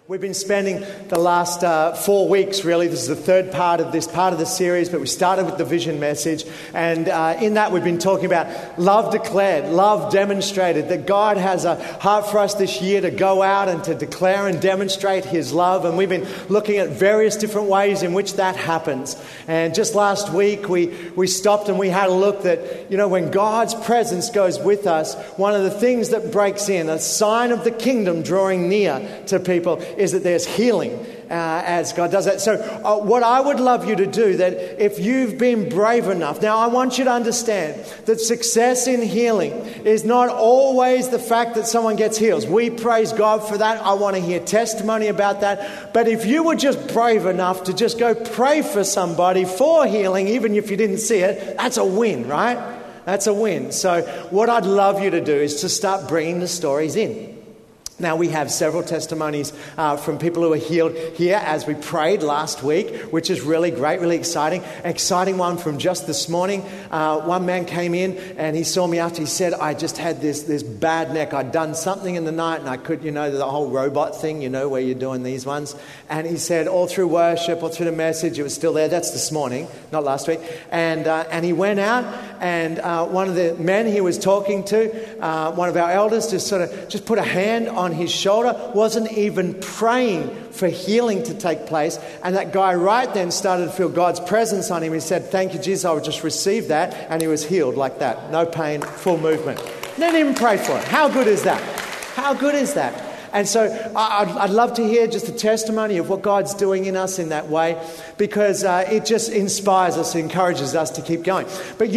We've been spending the last 4 weeks, really. This is the third part of the series, but we started with the vision message. And in that, we've been talking about love declared, love demonstrated, that God has a heart for us this year to go out and to declare and demonstrate His love. And we've been looking at various different ways in which that happens. And just last week, we stopped and we had a look that, when God's presence goes with us, one of the things that breaks in, a sign of the kingdom drawing near to people, is that there's healing as God does that. So what I would love you to do, that if you've been brave enough, now I want you to understand that success in healing is not always the fact that someone gets healed. We praise God for that. I want to hear testimony about that. But if you were just brave enough to just go pray for somebody for healing, even if you didn't see it, that's a win, right? That's a win. So what I'd love you to do is to start bringing the stories in. Now, we have several testimonies from people who are healed here as we prayed last week, which is really great, really exciting. An exciting one from just this morning. One man came in and he saw me after. He said, I just had this bad neck. I'd done something in the night and I could, the whole robot thing, where you're doing these ones. And he said all through worship, all through the message, it was still there. That's this morning, not last week. And he went out and one of the men he was talking to, one of our elders, just put a hand on his shoulder, wasn't even praying for healing to take place. And that guy right then started to feel God's presence on him. He said, thank you, Jesus, I would just receive that. And he was healed like that. No pain, full movement. Didn't even pray for it. How good is that? How good is that? And so I'd love to hear just a testimony of what God's doing in us in that way, because it just inspires us, encourages us to keep going. But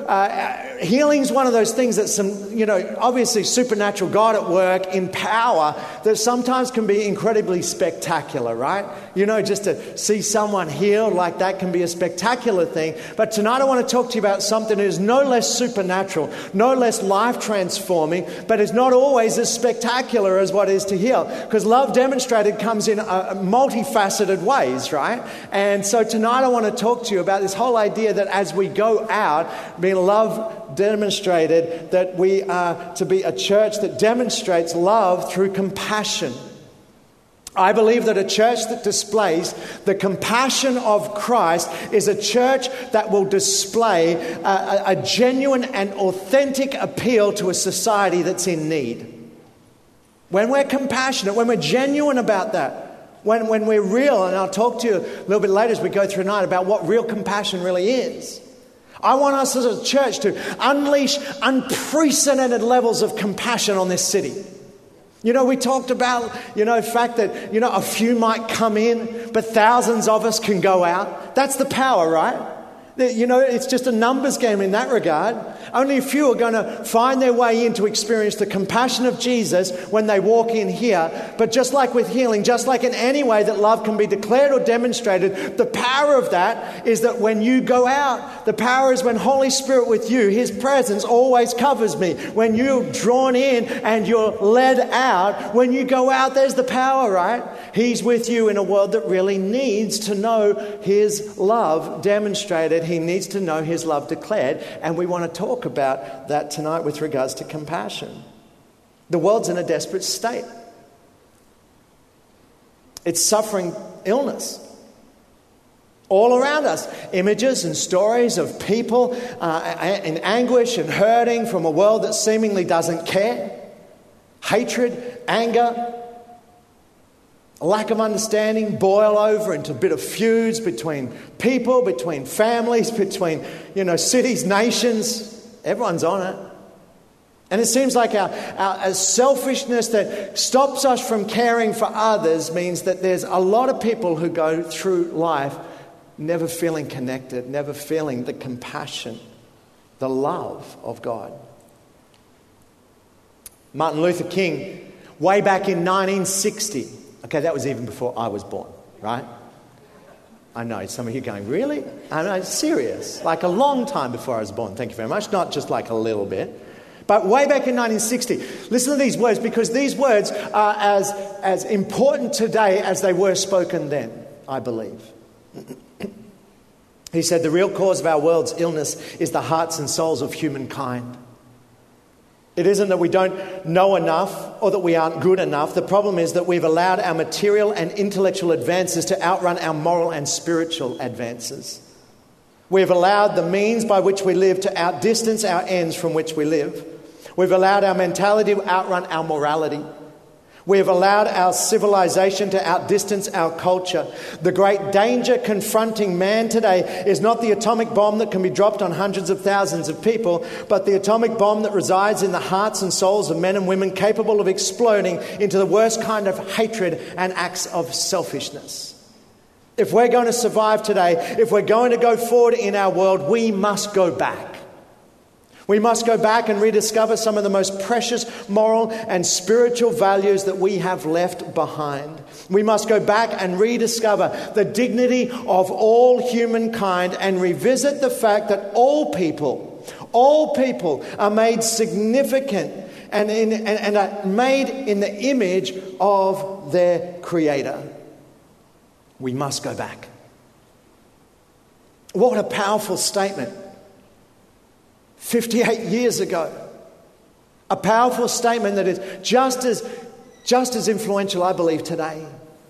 healing's one of those things that obviously supernatural God at work in power that sometimes can be incredibly spectacular, right? Just to see someone healed like that can be a spectacular thing. But tonight I want to talk to you about something that is no less supernatural, no less life-transforming, but is not always as spectacular as what is to heal. Because love demonstrated comes in multifaceted ways, right? And so tonight I want to talk to you about this whole idea that as we go out, being love demonstrated, that we are to be a church that demonstrates love through compassion. I believe that a church that displays the compassion of Christ is a church that will display a genuine and authentic appeal to a society that's in need. When we're compassionate, when we're genuine about that, when we're real, and I'll talk to you a little bit later as we go through tonight about what real compassion really is. I want us as a church to unleash unprecedented levels of compassion on this city. We talked about, the fact that, a few might come in, but thousands of us can go out. That's the power, right? It's just a numbers game in that regard. Only a few are going to find their way in to experience the compassion of Jesus when they walk in here. But just like with healing, just like in any way that love can be declared or demonstrated, the power of that is that when you go out, the power is when Holy Spirit with you, His presence always covers me. When you're drawn in and you're led out, when you go out, there's the power, right? He's with you in a world that really needs to know His love demonstrated. He needs to know His love declared. And we want to talk about that tonight with regards to compassion. The world's in a desperate state. It's suffering illness. All around us, images and stories of people in anguish and hurting from a world that seemingly doesn't care. Hatred, anger, a lack of understanding boil over into a bit of feuds between people, between families, between, cities, nations. Everyone's on it. And it seems like our selfishness that stops us from caring for others means that there's a lot of people who go through life never feeling connected, never feeling the compassion, the love of God. Martin Luther King, way back in 1960, okay, that was even before I was born, right? I know, some of you are going, really? I know, serious. Like a long time before I was born, thank you very much. Not just like a little bit. But way back in 1960, listen to these words, because these words are as important today as they were spoken then, I believe. He said, the real cause of our world's illness is the hearts and souls of humankind. It isn't that we don't know enough or that we aren't good enough. The problem is that we've allowed our material and intellectual advances to outrun our moral and spiritual advances. We've allowed the means by which we live to outdistance our ends from which we live. We've allowed our mentality to outrun our morality. We have allowed our civilization to outdistance our culture. The great danger confronting man today is not the atomic bomb that can be dropped on hundreds of thousands of people, but the atomic bomb that resides in the hearts and souls of men and women capable of exploding into the worst kind of hatred and acts of selfishness. If we're going to survive today, if we're going to go forward in our world, we must go back. We must go back and rediscover some of the most precious moral and spiritual values that we have left behind. We must go back and rediscover the dignity of all humankind and revisit the fact that all people are made significant and are made in the image of their Creator. We must go back. What a powerful statement. 58 years ago. A powerful statement that is just as influential, I believe, today.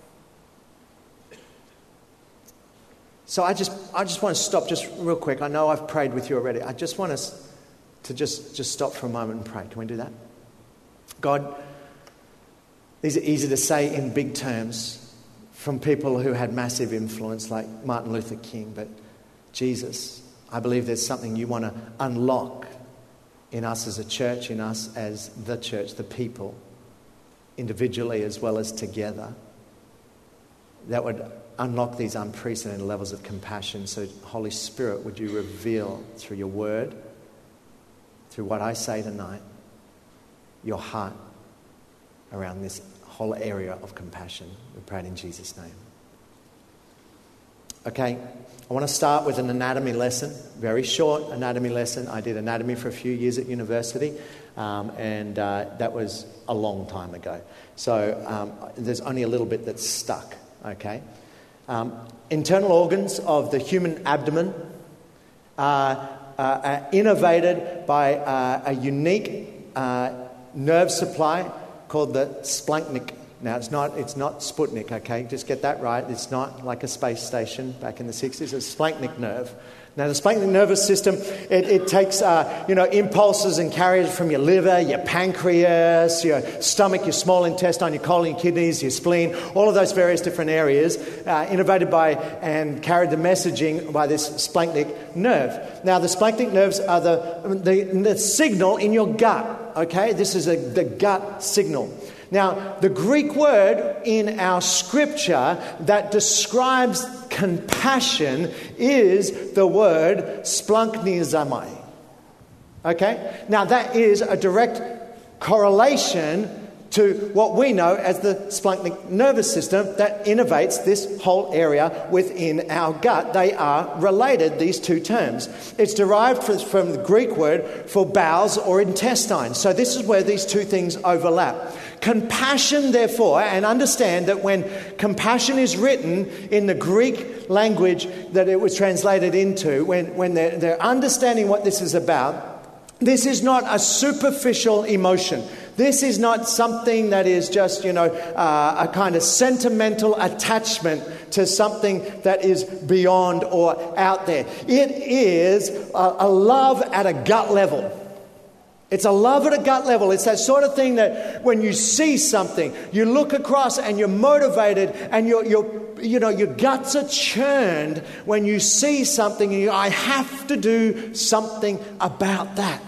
So I just want to stop just real quick. I know I've prayed with you already. I just want us to just stop for a moment and pray. Can we do that? God, these are easy to say in big terms from people who had massive influence like Martin Luther King, but Jesus, I believe there's something you want to unlock in us as a church, in us as the church, the people, individually as well as together, that would unlock these unprecedented levels of compassion. So, Holy Spirit, would you reveal through your word, through what I say tonight, your heart around this whole area of compassion. We pray it in Jesus' name. Okay, I want to start with an anatomy lesson, very short anatomy lesson. I did anatomy for a few years at university, and that was a long time ago. So there's only a little bit that's stuck, okay? Internal organs of the human abdomen are innervated by a unique nerve supply called the splanchnic. Now, it's not Sputnik, okay? Just get that right. It's not like a space station back in the 60s. It's a splanchnic nerve. Now, the splanchnic nervous system, it takes, impulses and carries from your liver, your pancreas, your stomach, your small intestine, your colon, your kidneys, your spleen, all of those various different areas, innervated by and carried the messaging by this splanchnic nerve. Now, the splanchnic nerves are the signal in your gut, okay? This is the gut signal. Now, the Greek word in our scripture that describes compassion is the word splanchnizomai. Okay? Now, that is a direct correlation to what we know as the splanchnic nervous system that innervates this whole area within our gut. They are related, these two terms. It's derived from the Greek word for bowels or intestine. So this is where these two things overlap. Compassion, therefore, and understand that when compassion is written in the Greek language that it was translated into, when they're understanding what this is about, this is not a superficial emotion. This is not something that is just, a kind of sentimental attachment to something that is beyond or out there. It is a love at a gut level. It's a love at a gut level. It's that sort of thing that when you see something, you look across and you're motivated and your guts are churned when you see something and I have to do something about that.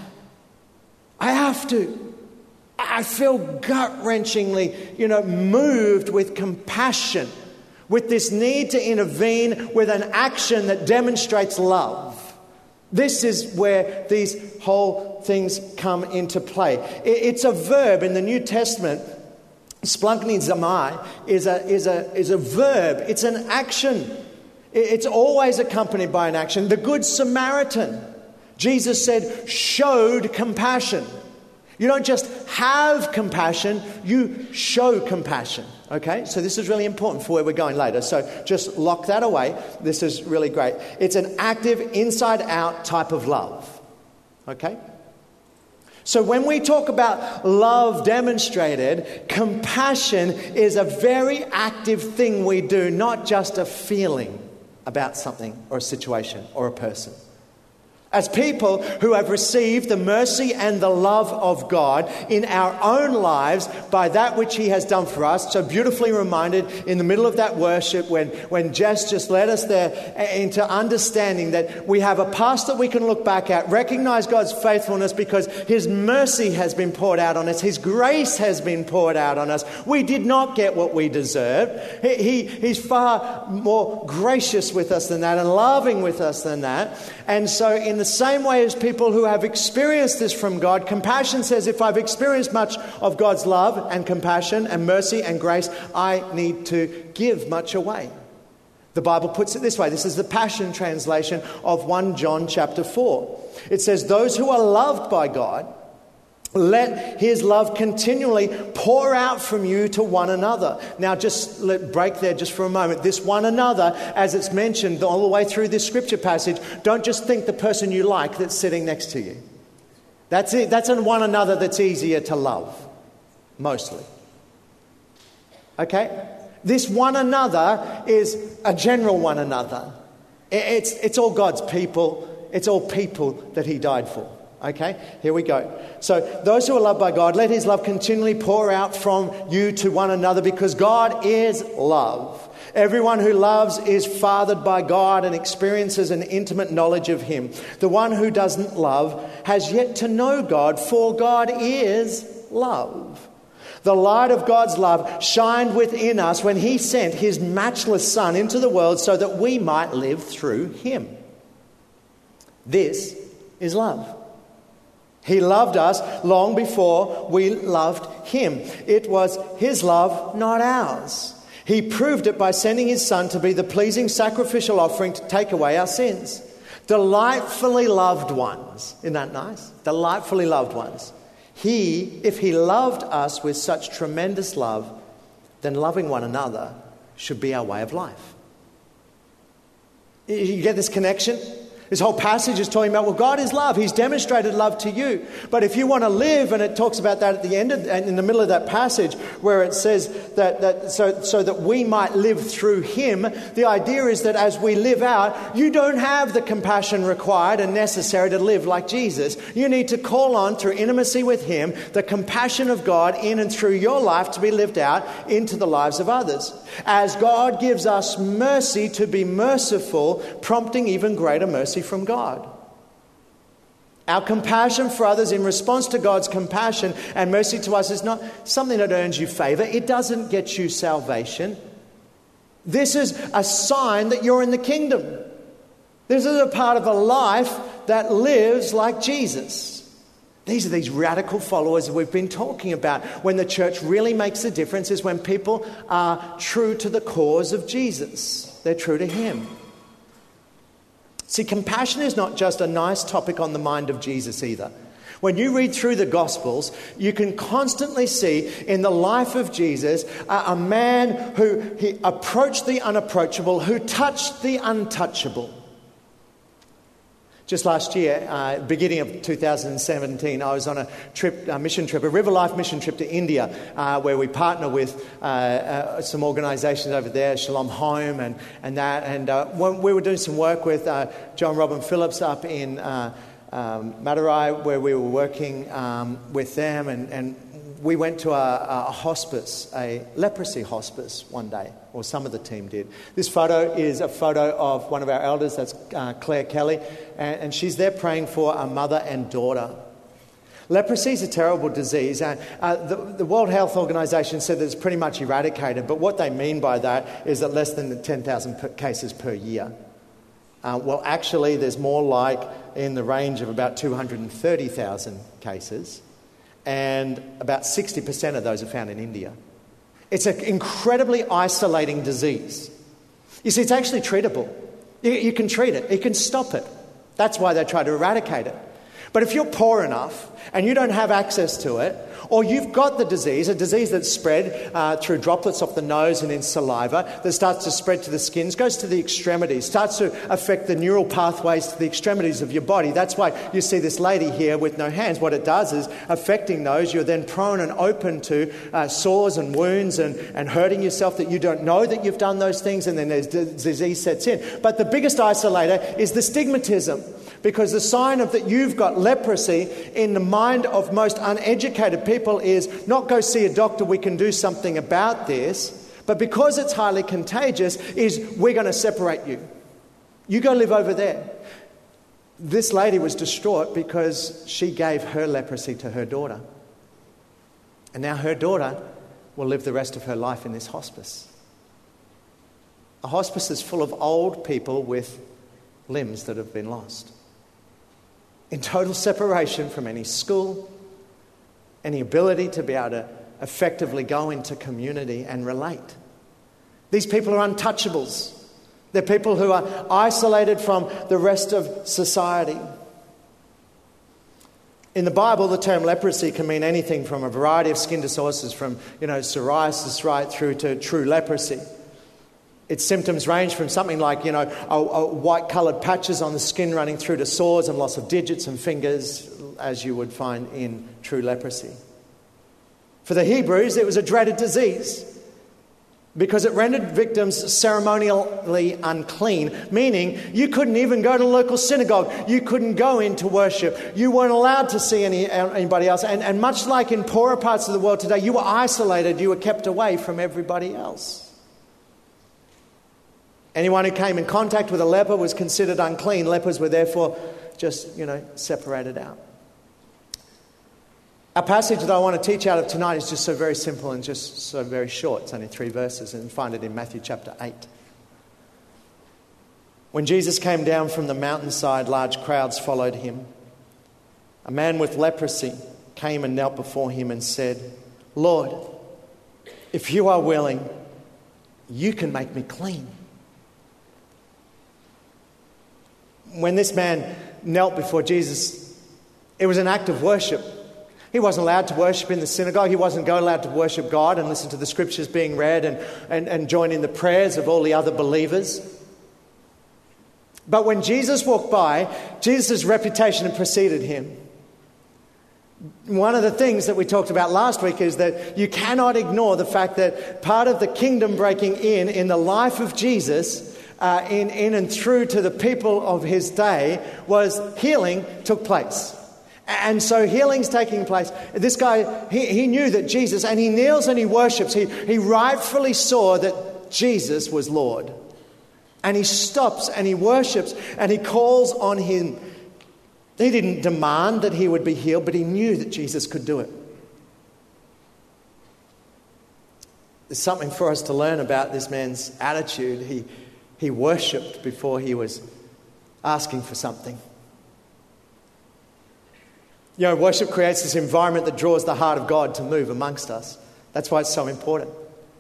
I have to. I feel gut-wrenchingly, moved with compassion, with this need to intervene with an action that demonstrates love. This is where these whole things come into play. It's a verb in the New Testament. Splanchizomai is a verb. It's an action. It's always accompanied by an action. The Good Samaritan, Jesus said, showed compassion. You don't just have compassion, you show compassion. Okay, so this is really important for where we're going later. So just lock that away. This is really great. It's an active, inside-out type of love. Okay? So when we talk about love demonstrated, compassion is a very active thing we do, not just a feeling about something or a situation or a person. As people who have received the mercy and the love of God in our own lives by that which He has done for us, so beautifully reminded in the middle of that worship when Jess just led us there into understanding that we have a past that we can look back at, recognize God's faithfulness because His mercy has been poured out on us, His grace has been poured out on us. We did not get what we deserved. He's far more gracious with us than that and loving with us than that. And so in the same way as people who have experienced this from God, compassion says if I've experienced much of God's love and compassion and mercy and grace, I need to give much away. The Bible puts it this way. This is the Passion translation of 1 John chapter 4. It says, those who are loved by God, let His love continually pour out from you to one another. Now just break there just for a moment. This one another, as it's mentioned all the way through this scripture passage, don't just think the person you like that's sitting next to you. That's it. That's a one another that's easier to love, mostly. Okay? This one another is a general one another. It's all God's people. It's all people that He died for. Okay, here we go. So those who are loved by God, let His love continually pour out from you to one another because God is love. Everyone who loves is fathered by God and experiences an intimate knowledge of Him. The one who doesn't love has yet to know God, for God is love. The light of God's love shined within us when He sent His matchless Son into the world so that we might live through Him. This is love. He loved us long before we loved Him. It was His love, not ours. He proved it by sending His Son to be the pleasing sacrificial offering to take away our sins. Delightfully loved ones. Isn't that nice? Delightfully loved ones. If He loved us with such tremendous love, then loving one another should be our way of life. You get this connection? This whole passage is talking about, well, God is love. He's demonstrated love to you. But if you want to live, and it talks about that at the end, and in the middle of that passage, where it says that so that we might live through Him, the idea is that as we live out, you don't have the compassion required and necessary to live like Jesus. You need to call on, through intimacy with Him, the compassion of God in and through your life to be lived out into the lives of others. As God gives us mercy to be merciful, prompting even greater mercy from God. Our compassion for others in response to God's compassion and mercy to us is not something that earns you favor. It doesn't get you salvation. This is a sign that you're in the kingdom. This is a part of a life that lives like Jesus. These are these radical followers that we've been talking about. When the church really makes a difference is when people are true to the cause of Jesus. They're true to Him. See, compassion is not just a nice topic on the mind of Jesus either. When you read through the Gospels, you can constantly see in the life of Jesus a man who he approached the unapproachable, who touched the untouchable. Just last year, beginning of 2017, I was on a mission trip, a River Life mission trip to India, where we partner with some organisations over there, Shalom Home and that. And when we were doing some work with John Robin Phillips up in Madurai, where we were working with them, and we went to a hospice, a leprosy hospice one day, or some of the team did. This photo is a photo of one of our elders, that's Claire Kelly, and she's there praying for a mother and daughter. Leprosy is a terrible disease. The World Health Organization said that it's pretty much eradicated, but what they mean by that is that less than 10,000 cases per year. Well, actually, there's more like in the range of about 230,000 cases. And about 60% of those are found in India. It's an incredibly isolating disease. You see, it's actually treatable. You can treat it. You can stop it. That's why they try to eradicate it. But if you're poor enough and you don't have access to it, Or you've got the disease, a disease that's spread through droplets off the nose and in saliva, that starts to spread to the skins, goes to the extremities, starts to affect the neural pathways to the extremities of your body. That's why you see this lady here with no hands. What it does is, affecting those, you're then prone and open to sores and wounds and hurting yourself that you don't know that you've done those things, and then there's disease sets in. But the biggest isolator is the stigmatism, because the sign of that you've got leprosy in the mind of most uneducated people is not go see a doctor, we can do something about this, but because it's highly contagious is we're going to separate you. You go live over there. This lady was distraught because she gave her leprosy to her daughter. And now her daughter will live the rest of her life in this hospice. A hospice is full of old people with limbs that have been lost, in total separation from any school, any ability to be able to effectively go into community and relate. These people are untouchables. They're people who are isolated from the rest of society. In the Bible, the term leprosy can mean anything from a variety of skin disorders, from psoriasis right through to true leprosy. Its symptoms range from something like, white-coloured patches on the skin running through to sores and loss of digits and fingers, as you would find in true leprosy. For the Hebrews, it was a dreaded disease because it rendered victims ceremonially unclean, meaning you couldn't even go to a local synagogue. You couldn't go in to worship. You weren't allowed to see anybody else. And much like in poorer parts of the world today, you were isolated. You were kept away from everybody else. Anyone who came in contact with a leper was considered unclean. Lepers were therefore just, separated out. Our passage that I want to teach out of tonight is just so very simple and just so very short. It's only 3 verses, and you find it in Matthew chapter 8. When Jesus came down from the mountainside, large crowds followed him. A man with leprosy came and knelt before him and said, "Lord, if you are willing, you can make me clean." When this man knelt before Jesus, it was an act of worship. He wasn't allowed to worship in the synagogue. He wasn't allowed to worship God and listen to the scriptures being read and join in the prayers of all the other believers. But when Jesus walked by, Jesus' reputation had preceded him. One of the things that we talked about last week is that you cannot ignore the fact that part of the kingdom breaking in the life of Jesus, in and through to the people of his day, was healing took place. And so healing's taking place. This guy, he knew that Jesus, and he kneels and he worships. He rightfully saw that Jesus was Lord. And he stops and he worships and he calls on him. He didn't demand that he would be healed, but he knew that Jesus could do it. There's something for us to learn about this man's attitude. He worshipped before he was asking for something. Worship creates this environment that draws the heart of God to move amongst us. That's why it's so important.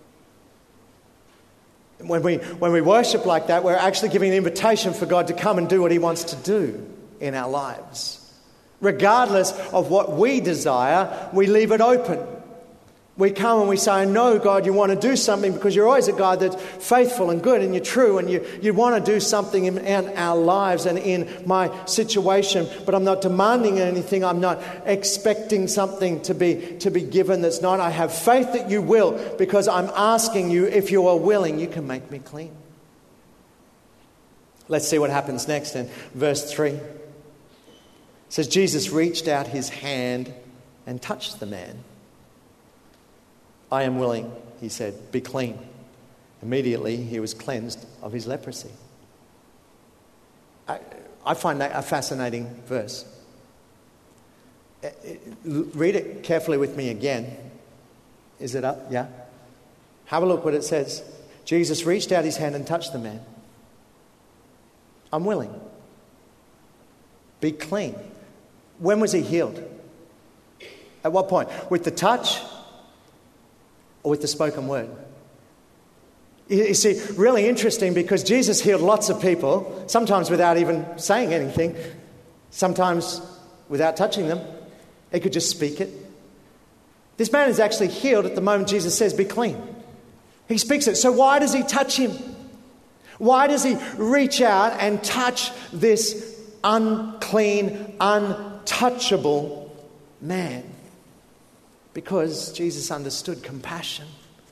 When we worship like that, we're actually giving an invitation for God to come and do what he wants to do in our lives. Regardless of what we desire, we leave it open. We come and we say, "No, God, you want to do something," because you're always a God that's faithful and good and you're true and you want to do something in our lives and in my situation, but I'm not demanding anything. I'm not expecting something to be given that's not. I have faith that you will, because I'm asking you, if you are willing, you can make me clean. Let's see what happens next in verse 3. It says, Jesus reached out his hand and touched the man. "I am willing," he said, "be clean." Immediately he was cleansed of his leprosy. I find that a fascinating verse. Read it carefully with me again. Is it up? Yeah? Have a look what it says. Jesus reached out his hand and touched the man. "I'm willing. Be clean." When was he healed? At what point? With the touch? Or with the spoken word? You see, really interesting, because Jesus healed lots of people, sometimes without even saying anything, sometimes without touching them. He could just speak it. This man is actually healed at the moment Jesus says, be clean. He speaks it. So why does he touch him? Why does he reach out and touch this unclean, untouchable man? Because Jesus understood compassion.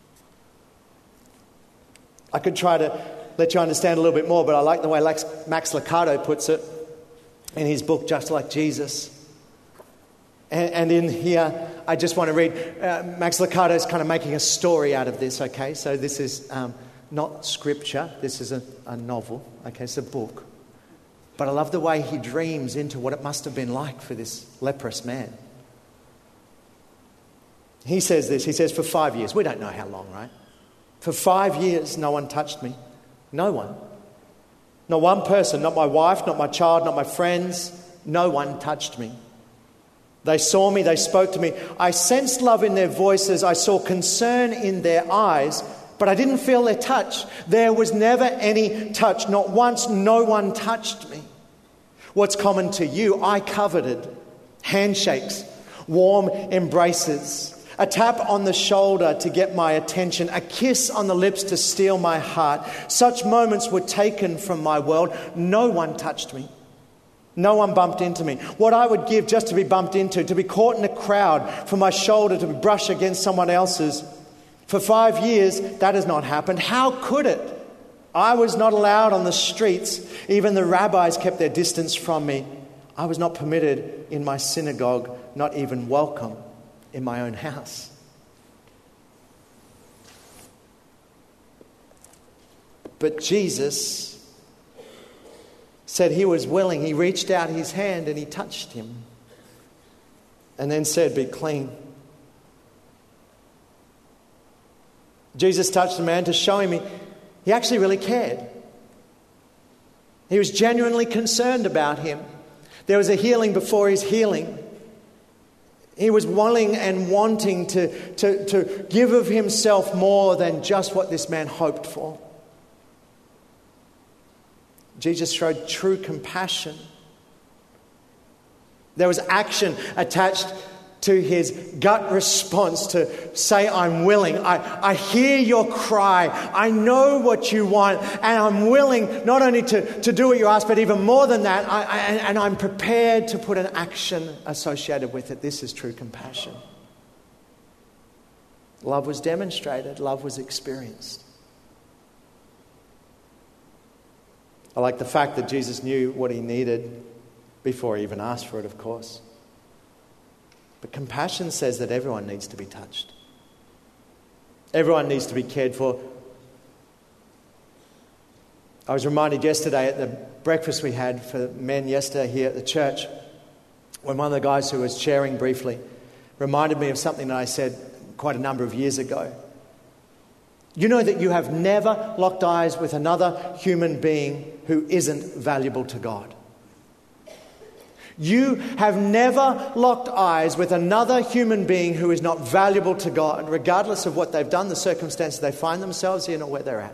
I could try to let you understand a little bit more, but I like the way Max Lucado puts it in his book, Just Like Jesus. And in here, I just want to read, Max Lucado is kind of making a story out of this, okay? So this is not scripture, this is a novel, okay? It's a book. But I love the way he dreams into what it must have been like for this leprous man. He says this, he says, for 5 years, we don't know how long, right? For 5 years, no one touched me. No one. Not one person, not my wife, not my child, not my friends. No one touched me. They saw me, they spoke to me. I sensed love in their voices. I saw concern in their eyes, but I didn't feel their touch. There was never any touch. Not once, no one touched me. What's common to you? I coveted handshakes, warm embraces, a tap on the shoulder to get my attention, a kiss on the lips to steal my heart. Such moments were taken from my world. No one touched me. No one bumped into me. What I would give just to be bumped into, to be caught in a crowd, for my shoulder to be brushed against someone else's. For 5 years, that has not happened. How could it? I was not allowed on the streets. Even the rabbis kept their distance from me. I was not permitted in my synagogue, not even welcome in my own house. But Jesus said he was willing. He reached out his hand and he touched him. And then said, be clean. Jesus touched the man to show him he actually really cared. He was genuinely concerned about him. There was a healing before his healing. He was willing and wanting to give of himself more than just what this man hoped for. Jesus showed true compassion. There was action attached to his gut response to say, I'm willing. I hear your cry. I know what you want. And I'm willing not only to do what you ask, but even more than that. And I'm prepared to put an action associated with it. This is true compassion. Love was demonstrated. Love was experienced. I like the fact that Jesus knew what he needed before he even asked for it, of course. But compassion says that everyone needs to be touched. Everyone needs to be cared for. I was reminded yesterday at the breakfast we had for men yesterday here at the church, when one of the guys who was sharing briefly reminded me of something that I said quite a number of years ago. You know that you have never locked eyes with another human being who isn't valuable to God. You have never locked eyes with another human being who is not valuable to God, regardless of what they've done, the circumstances they find themselves in, or where they're at.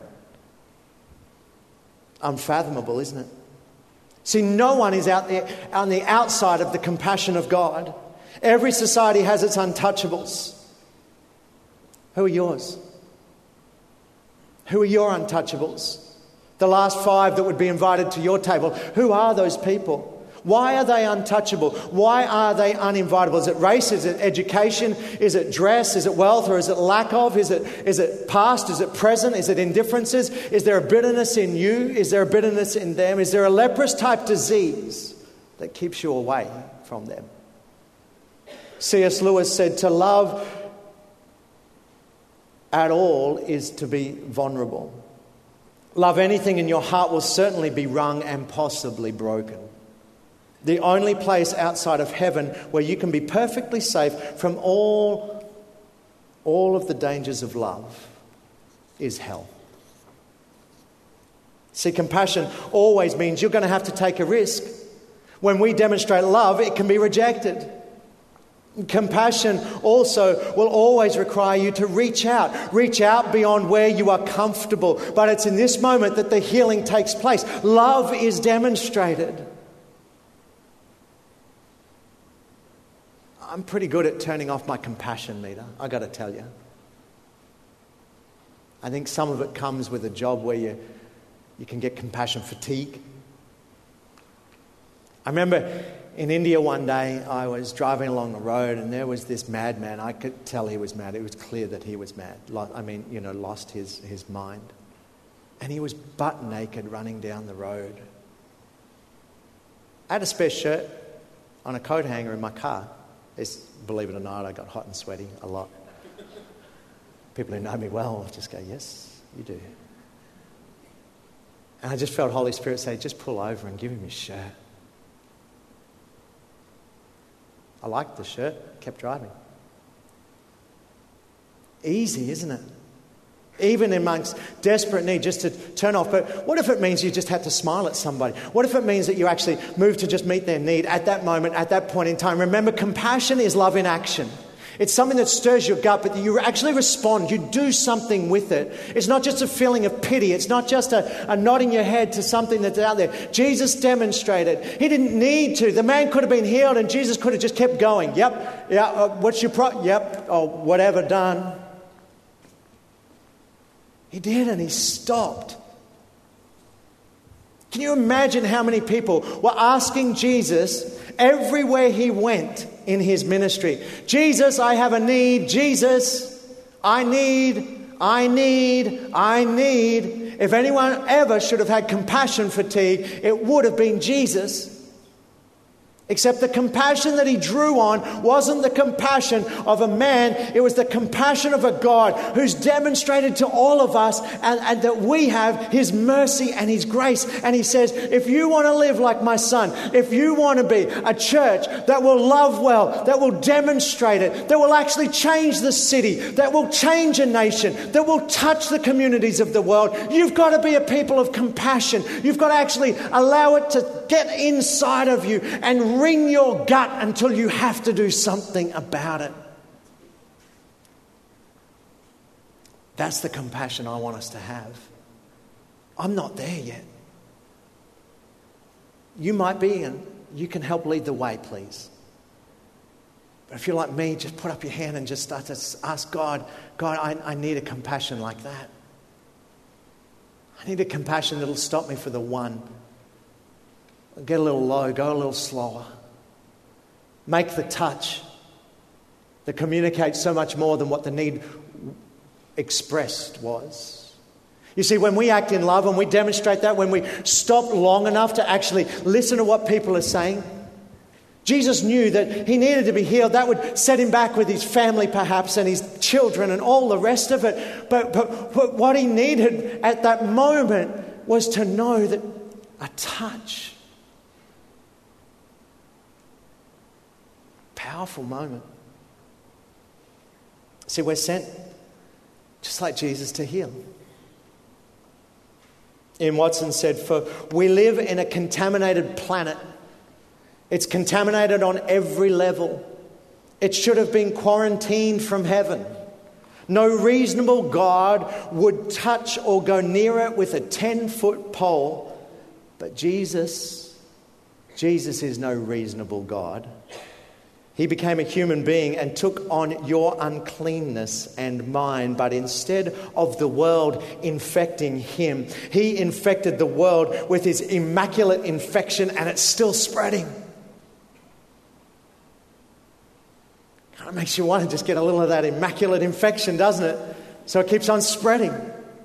Unfathomable, isn't it? See, no one is out there on the outside of the compassion of God. Every society has its untouchables. Who are yours? Who are your untouchables? The last 5 that would be invited to your table. Who are those people? Why are they untouchable? Why are they uninvitable? Is it race? Is it education? Is it dress? Is it wealth? Or is it lack of? Is it past? Is it present? Is it indifferences? Is there a bitterness in you? Is there a bitterness in them? Is there a leprous type disease that keeps you away from them? C.S. Lewis said, to love at all is to be vulnerable. Love anything in your heart will certainly be wrung and possibly broken. The only place outside of heaven where you can be perfectly safe from all of the dangers of love is hell. See, compassion always means you're going to have to take a risk. When we demonstrate love, it can be rejected. Compassion also will always require you to reach out beyond where you are comfortable. But it's in this moment that the healing takes place. Love is demonstrated. I'm pretty good at turning off my compassion meter, I got to tell you. I think some of it comes with a job where you can get compassion fatigue. I remember in India one day, I was driving along the road and there was this madman. I could tell he was mad. It was clear that he was mad. Lost his mind. And he was butt naked running down the road. I had a spare shirt on a coat hanger in my car. Believe it or not, I got hot and sweaty a lot. People who know me well just go, yes, you do. And I just felt Holy Spirit say, just pull over and give him his shirt. I liked the shirt, kept driving. Easy, isn't it? Even amongst desperate need, just to turn off. But what if it means you just had to smile at somebody? What if it means that you actually move to just meet their need at that moment, at that point in time? Remember, compassion is love in action. It's something that stirs your gut, but you actually respond. You do something with it. It's not just a feeling of pity. It's not just a nodding your head to something that's out there. Jesus demonstrated. He didn't need to. The man could have been healed and Jesus could have just kept going. Yep. Yeah. What's your problem? Yep. Oh, whatever, done. He did, and he stopped. Can you imagine how many people were asking Jesus everywhere he went in his ministry? Jesus, I have a need. Jesus, I need. If anyone ever should have had compassion fatigue, it would have been Jesus. Except the compassion that he drew on wasn't the compassion of a man. It was the compassion of a God who's demonstrated to all of us and that we have his mercy and his grace. And he says, if you want to live like my son, if you want to be a church that will love well, that will demonstrate it, that will actually change the city, that will change a nation, that will touch the communities of the world, you've got to be a people of compassion. You've got to actually allow it to get inside of you and wring your gut until you have to do something about it. That's the compassion I want us to have. I'm not there yet. You might be, and you can help lead the way, please. But if you're like me, just put up your hand and just start to ask God, I need a compassion like that. I need a compassion that'll stop me for the one. Get a little low, go a little slower. Make the touch that communicates so much more than what the need expressed was. You see, when we act in love and we demonstrate that, when we stop long enough to actually listen to what people are saying, Jesus knew that he needed to be healed. That would set him back with his family perhaps and his children and all the rest of it. But what he needed at that moment was to know that a touch. Powerful moment. See, we're sent, just like Jesus, to heal. Ian Watson said, for we live in a contaminated planet. It's contaminated on every level. It should have been quarantined from heaven. No reasonable God would touch or go near it with a 10-foot pole. But Jesus is no reasonable God. He became a human being and took on your uncleanness and mine. But instead of the world infecting him, he infected the world with his immaculate infection, and it's still spreading. Kind of makes you want to just get a little of that immaculate infection, doesn't it? So it keeps on spreading.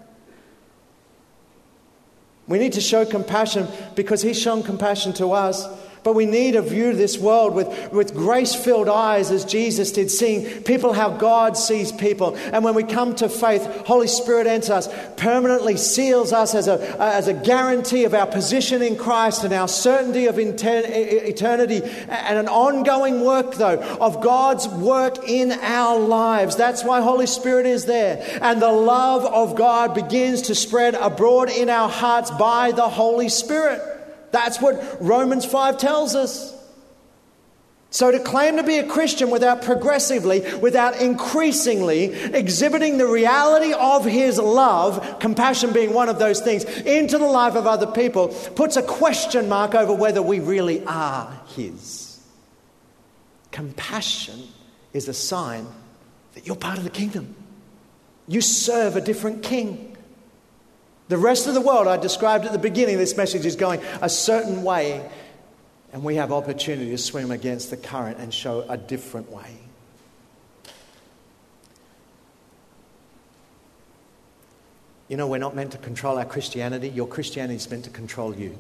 We need to show compassion because he's shown compassion to us. But we need to view this world with grace-filled eyes as Jesus did, seeing people how God sees people. And when we come to faith, Holy Spirit enters us, permanently seals us as a guarantee of our position in Christ and our certainty of eternity, and an ongoing work, though, of God's work in our lives. That's why Holy Spirit is there. And the love of God begins to spread abroad in our hearts by the Holy Spirit. That's what Romans 5 tells us. So to claim to be a Christian without progressively, without increasingly exhibiting the reality of his love, compassion being one of those things, into the life of other people, puts a question mark over whether we really are his. Compassion is a sign that you're part of the kingdom. You serve a different king. The rest of the world, I described at the beginning of this message, is going a certain way, and we have opportunity to swim against the current and show a different way. You know, we're not meant to control our Christianity. Your Christianity is meant to control you.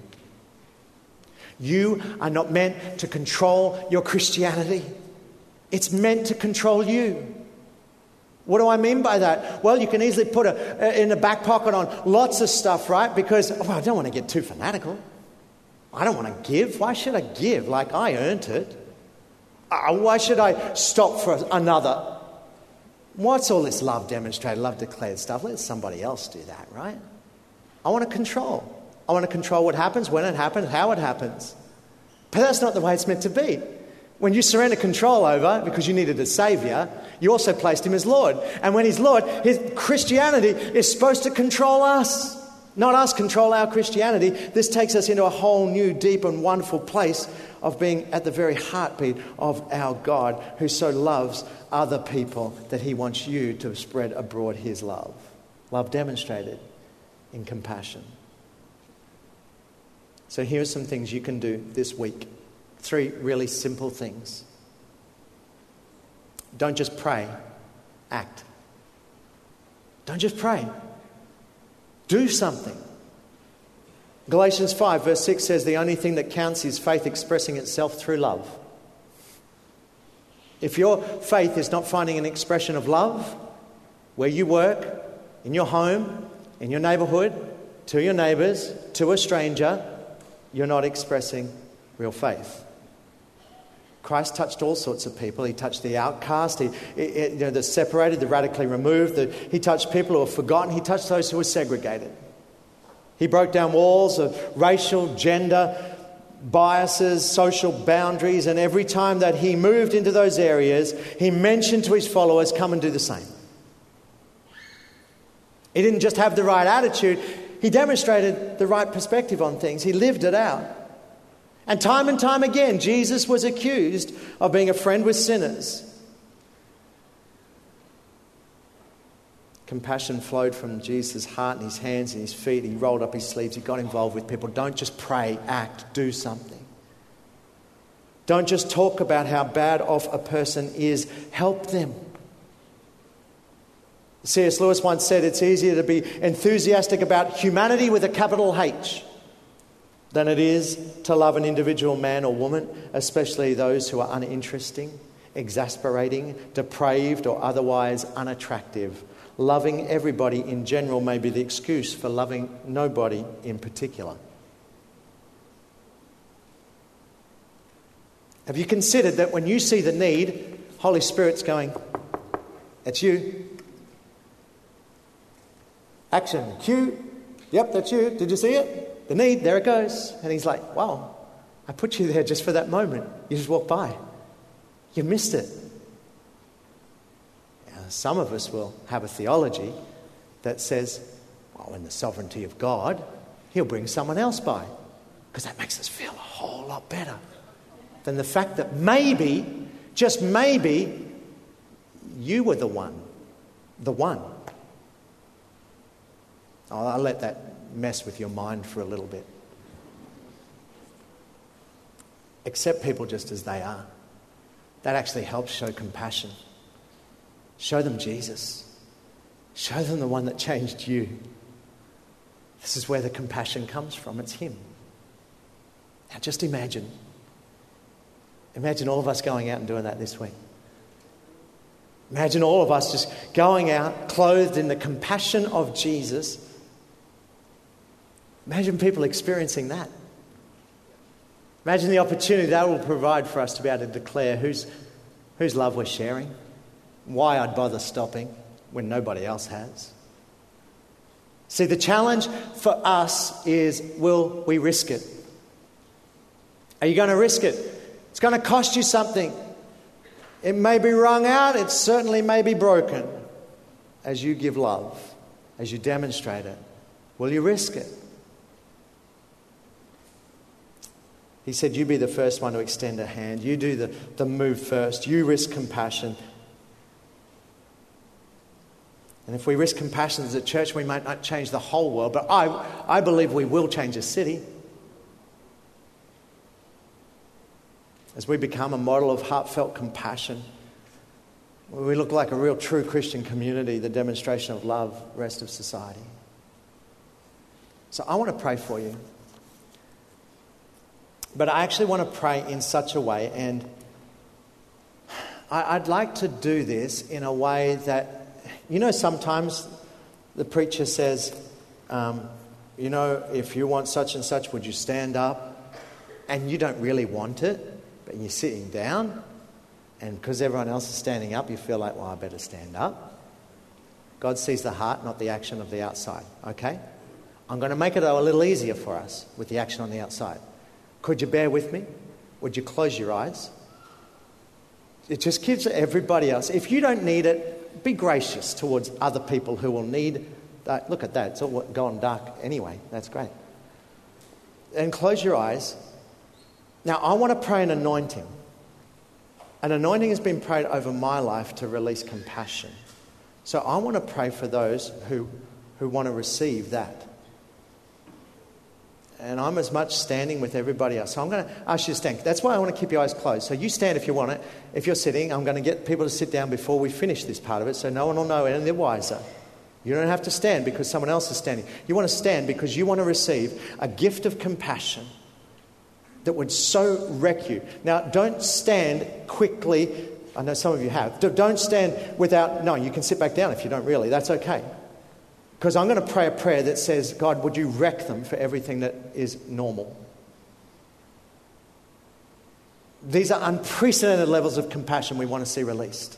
You are not meant to control your Christianity. It's meant to control you. What do I mean by that? Well, you can easily put in the back pocket on lots of stuff, right? Because, I don't want to get too fanatical. I don't want to give. Why should I give? Like, I earned it. Why should I stop for another? What's all this love demonstrated, love declared stuff? Let somebody else do that, right? I want to control. I want to control what happens, when it happens, how it happens. But that's not the way it's meant to be. When you surrender control over, because you needed a saviour, you also placed him as Lord. And when he's Lord, his Christianity is supposed to control us. Not us control our Christianity. This takes us into a whole new, deep and wonderful place of being at the very heartbeat of our God, who so loves other people that he wants you to spread abroad his love. Love demonstrated in compassion. So here are some things you can do this week. 3 really simple things. Don't just pray, act. Don't just pray. Do something. Galatians 5 verse 6 says the only thing that counts is faith expressing itself through love. If your faith is not finding an expression of love where you work, in your home, in your neighbourhood, to your neighbours, to a stranger, you're not expressing real faith. Christ touched all sorts of people. He touched the outcast, the separated, the radically removed. He touched people who were forgotten. He touched those who were segregated. He broke down walls of racial, gender, biases, social boundaries, and every time that he moved into those areas, he mentioned to his followers, come and do the same. He didn't just have the right attitude, he demonstrated the right perspective on things. He lived it out. And time again, Jesus was accused of being a friend with sinners. Compassion flowed from Jesus' heart and his hands and his feet. He rolled up his sleeves. He got involved with people. Don't just pray, act, do something. Don't just talk about how bad off a person is. Help them. C.S. Lewis once said it's easier to be enthusiastic about humanity with a capital H than it is to love an individual man or woman, especially those who are uninteresting, exasperating, depraved, or otherwise unattractive. Loving everybody in general may be the excuse for loving nobody in particular. Have you considered that when you see the need, Holy Spirit's going, that's you. Action, cue. Yep, that's you. Did you see it? The need, there it goes. And he's like, wow, I put you there just for that moment. You just walked by. You missed it. Some of us will have a theology that says, well, in the sovereignty of God, he'll bring someone else by. Because that makes us feel a whole lot better than the fact that maybe, just maybe, you were the one. The one. I'll let that mess with your mind for a little bit. Accept people just as they are. That actually helps show compassion. Show them Jesus. Show them the one that changed you. This is where the compassion comes from. It's him. Now just imagine. Imagine all of us going out and doing that this week. Imagine all of us just going out clothed in the compassion of Jesus. Imagine people experiencing that. Imagine the opportunity that will provide for us to be able to declare whose love we're sharing. Why I'd bother stopping when nobody else has. See, the challenge for us is, will we risk it? Are you going to risk it? It's going to cost you something. It may be wrung out. It certainly may be broken as you give love, as you demonstrate it. Will you risk it? He said, you be the first one to extend a hand. You do the move first. You risk compassion. And if we risk compassion as a church, we might not change the whole world, but I believe we will change a city. As we become a model of heartfelt compassion, we look like a real true Christian community, the demonstration of love, rest of society. So I want to pray for you. But I actually want to pray in such a way, and I'd like to do this in a way that, sometimes the preacher says, if you want such and such, would you stand up? And you don't really want it, but you're sitting down, and because everyone else is standing up, you feel like, well, I better stand up. God sees the heart, not the action of the outside, okay? I'm going to make it a little easier for us with the action on the outside. Could you bear with me? Would you close your eyes? It just gives everybody else. If you don't need it, be gracious towards other people who will need that. Look at that. It's all gone dark anyway. That's great. And close your eyes. Now, I want to pray an anointing. An anointing has been prayed over my life to release compassion. So I want to pray for those who want to receive that. And I'm as much standing with everybody else. So I'm going to ask you to stand. That's why I want to keep your eyes closed. So you stand if you want it. If you're sitting, I'm going to get people to sit down before we finish this part of it, so no one will know any the wiser. You don't have to stand because someone else is standing. You want to stand because you want to receive a gift of compassion that would so wreck you. Now, don't stand quickly. I know some of you have. Don't stand without... No, you can sit back down if you don't really. That's okay. Because I'm going to pray a prayer that says, God, would you wreck them for everything that is normal? These are unprecedented levels of compassion we want to see released.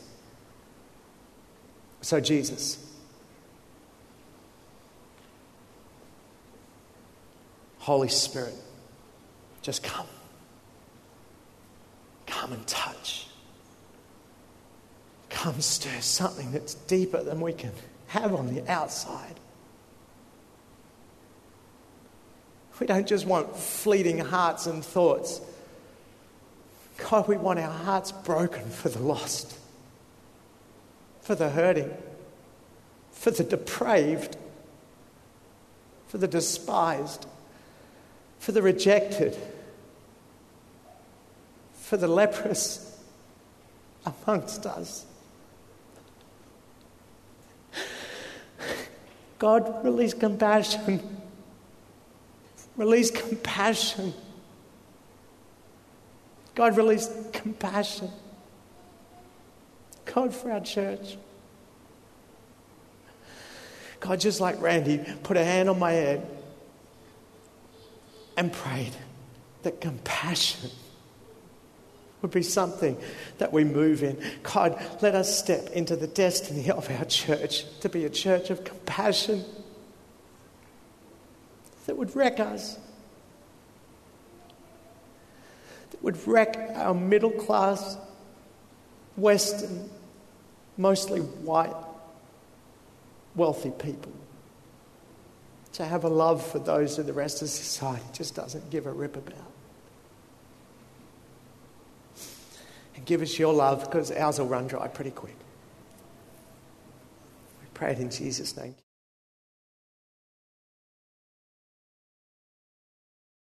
So Jesus, Holy Spirit, just come. Come and touch. Come stir something that's deeper than we can have on the outside. We don't just want fleeting hearts and thoughts. God, we want our hearts broken for the lost, for the hurting, for the depraved, for the despised, for the rejected, for the leprous amongst us. God, release compassion. Release compassion. God, release compassion. God, for our church. God, just like Randy, put a hand on my head and prayed that compassion would be something that we move in. God, let us step into the destiny of our church to be a church of compassion that would wreck us, that would wreck our middle class, Western, mostly white, wealthy people. To have a love for those who the rest of society just doesn't give a rip about. And give us your love, because ours will run dry pretty quick. We pray it in Jesus' name.